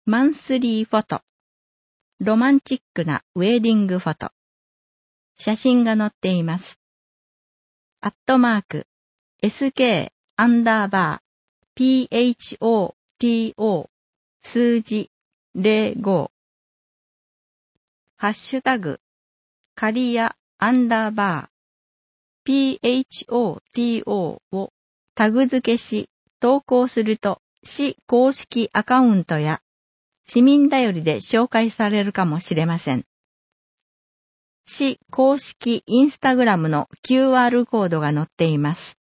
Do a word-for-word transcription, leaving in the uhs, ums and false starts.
マンスリーフォト。ロマンチックなウェディングフォト。写真が載っています。アットマーク、sk アンダーバー、photo 数字ゼロご。ハッシュタグ、カリアアンダーバー、photo をタグ付けし、投稿すると、市公式アカウントや市民だよりで紹介されるかもしれません。市公式インスタグラムの キューアール コードが載っています。